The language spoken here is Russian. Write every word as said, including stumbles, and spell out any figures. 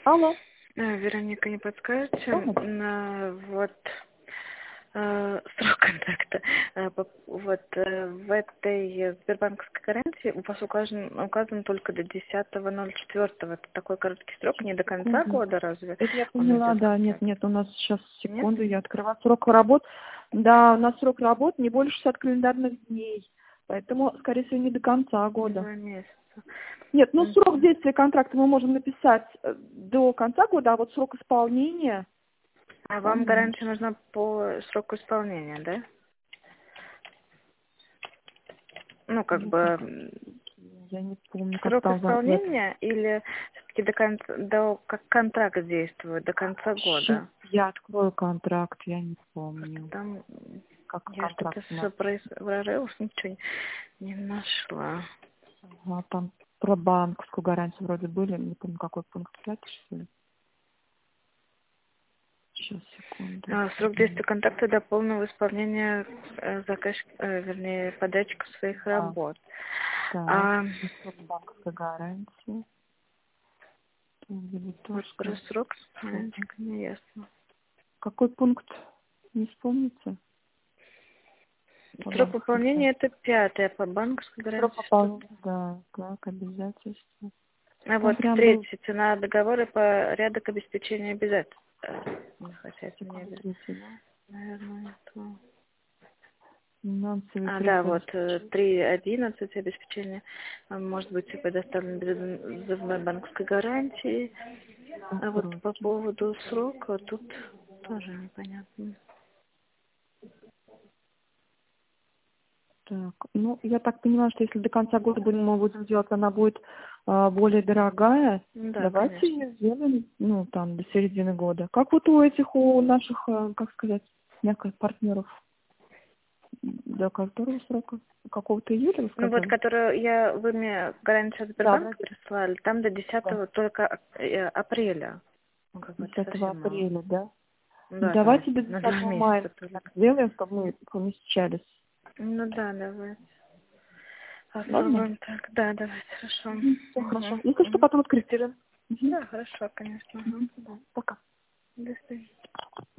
Алло. Э, Вероника, не подскажете, Да. на, вот э, срок контакта, э, по- вот э, в этой сбербанковской гарантии у вас указан, указан только до десятого ноль четвёртого. Это такой короткий срок, не до конца Секунду. года разве Это я он поняла, идет? да. Нет, нет, у нас сейчас, Нет? секунду, я открываю срок работ. Да, у нас срок работ не больше шестидесяти календарных дней. Поэтому, скорее всего, не до конца года. Два месяца. Нет, ну срок Мгм. действия контракта мы можем написать э, до конца года, а вот срок исполнения А вам гарантия поменьше. нужна по сроку исполнения, да? Ну, как Ну, бы как, м, я не помню, как срок там в в этом. исполнения или все-таки до конца, до, как контракт действует, до конца Щас года? я открою контракт, я не Просто помню, там м, как я контракт что-то написан. соображала, ничего не нашла. Ага, там про банковскую гарантию вроде были, не помню, какой пункт пять, что ли. Сейчас, секунду. А, срок действия контракта до полного исполнения э, заказ, э, вернее, подачка своих Да, работ. так, А срок банковской гарантии. вот про Дебиторская. срок маленько не ясно. Какой пункт? Не вспомните? По Срок банковской выполнения гарантии. это пятое, по банковской Срок гарантии что-то. пополнения, да, так, обязательства. А Там вот прям был, третье, цена договора и порядок обеспечения обязательств. Э, ну, хотя это не секунду, обязательно. третий, да? Наверное, это... Финансовые А, да, средства вот обеспечения. три одиннадцать обеспечение а, может быть предоставлено без взывной банковской гарантии. А вот по Досрочно. поводу срока тут тоже непонятно. Так, ну, я так понимаю, что если до конца года будем, мы будем делать, она будет а, более дорогая. Ну да, Давайте конечно. ее сделаем, ну, там, до середины года. Как вот у этих, у наших, а, как сказать, мягких партнеров, до которого срока? Какого-то июля, вы Ну вот, сказали? которую я, вы мне гарантию от Да, Сбербанка вроде, прислали, там до да. десятого только э, апреля. Ну, как бы это десятого совсем мало. апреля, да? Ну Ну, да, там на, давайте до на два десятого мая месяца только. так сделаем, чтобы мы помещались. Ну да, давай. Ладно? Попробуем так. Да, давайте, хорошо. Все Угу, хорошо. Если что, угу. потом откорректируем. Мгм. Да, хорошо, конечно. Мгм. Угу. Да, пока. До свидания.